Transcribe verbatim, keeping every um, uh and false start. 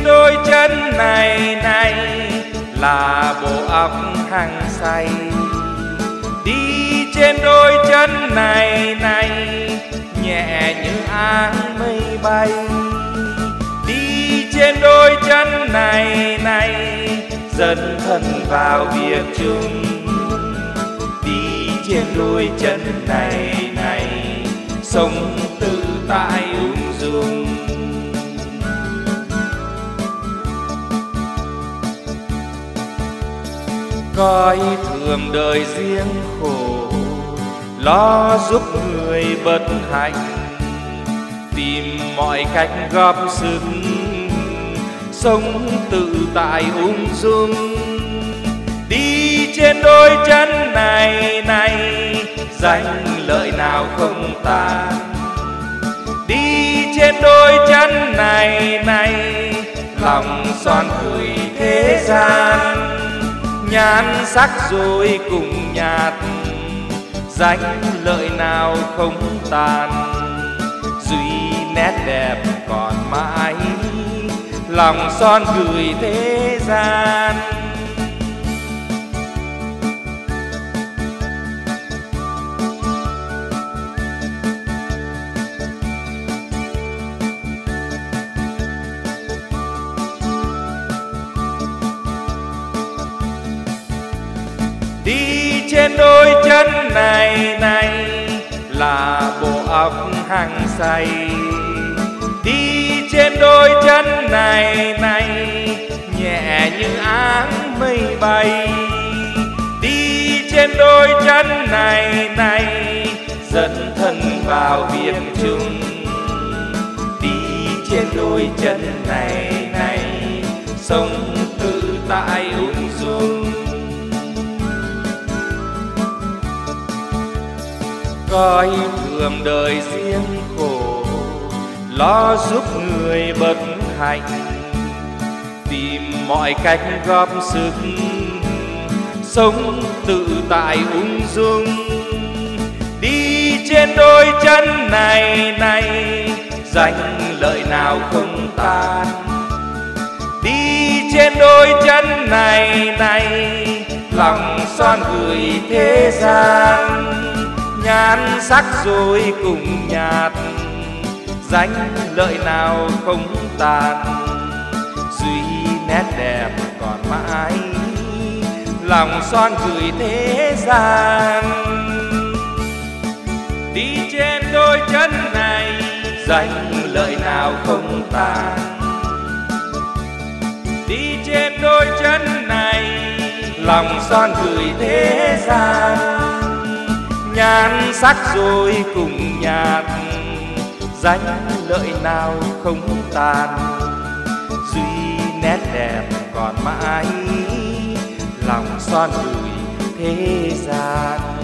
trên đôi chân này này là bộ óc hăng say. Đi trên đôi chân này này nhẹ như áng mây bay. Đi trên đôi chân này này dấn thân vào việc chung. Đi trên đôi chân này này sống tự tại ung dung. Coi thường đời riêng khổ, lo giúp người bất hạnh, tìm mọi cách góp sức sống tự tại ung dung. Đi trên đôi chân này này danh lợi nào không tàn. Đi trên đôi chân này này lòng son gửi thế gian. Nhan sắc rồi cùng nhạt, danh lợi nào không tàn. Duy nét đẹp còn mãi, lòng son gửi thế gian. Đi trên đôi chân này này là bộ óc hăng say. Đi trên đôi chân này này nhẹ như áng mây bay. Đi trên đôi chân này này dấn thân vào việc chung. Đi trên đôi chân này này sống tự tại ung dung. Coi thường đời riêng khổ, lo giúp người bất hạnh, tìm mọi cách góp sức sống tự tại ung dung. Đi trên đôi chân này này danh lợi nào không tàn. Đi trên đôi chân này này lòng son gửi thế gian. Nhan sắc rồi cùng nhạt, danh lợi nào không tàn. Duy nét đẹp còn mãi, lòng son gửi thế gian. Đi trên đôi chân này, danh lợi nào không tàn. Đi trên đôi chân này, lòng son gửi thế gian. Nhan sắc rồi cùng nhạt, danh lợi nào không tàn. Duy nét đẹp còn mãi, lòng son gửi thế gian.